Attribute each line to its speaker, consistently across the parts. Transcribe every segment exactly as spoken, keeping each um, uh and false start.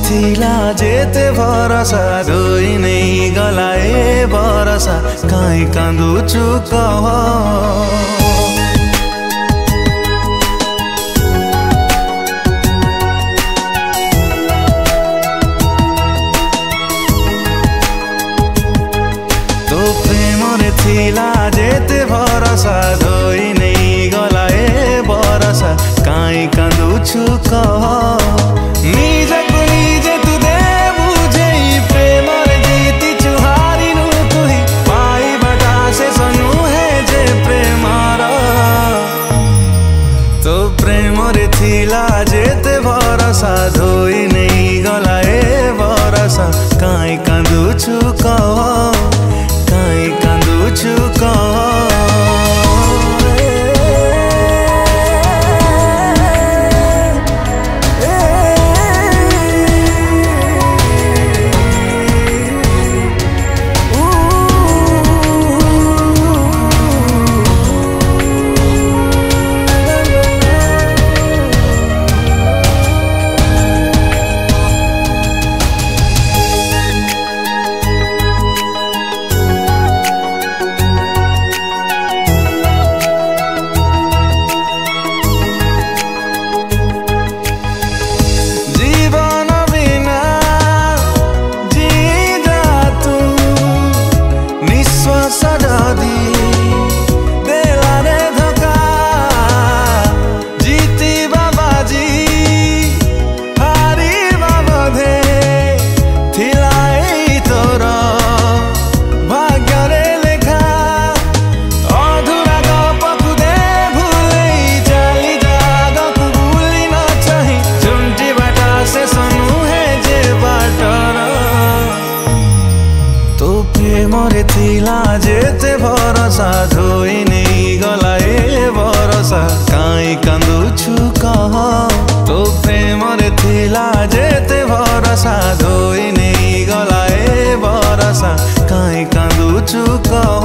Speaker 1: थिला जेते भरोसा धोई नहीं गलाए भरोसा काई कांदुछु कह तो प्रेम रे थिला जेते भरोसा धोई नहीं गलाए भरोसा काई कांदुछु कह निजको निजे तु दे बुझे प्रेम रे जीती चुहारी नु तुही पाई बटा से सनु है जे प्रेम तो प्रेम रे थिला जेते भरोसा धोई नहीं गलाए भरोसा काई कांदुछु कह काई कांदुछु कह मोरे थिला जेते भरोसा धोई नहीं गलाए भरोसा काई कांदुछु कह तो प्रेम रे थिला जेते भरोसा धोई नहीं गलाए भरोसा काई कांदुछु कह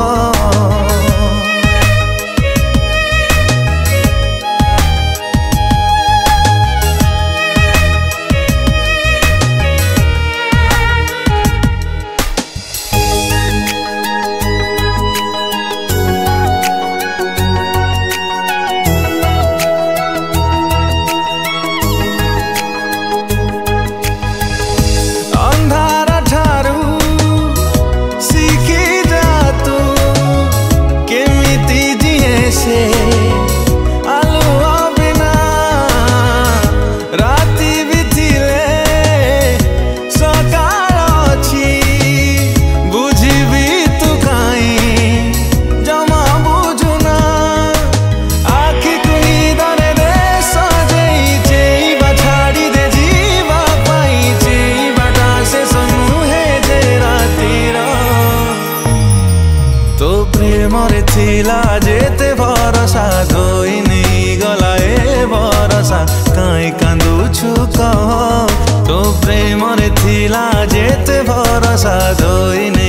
Speaker 1: तो प्रेम रे थिला जेते भरोसा धोई नहीं गलाए भरोसा काई कांदुछु कह तो प्रेम रे थिला जेते भरोसा धोई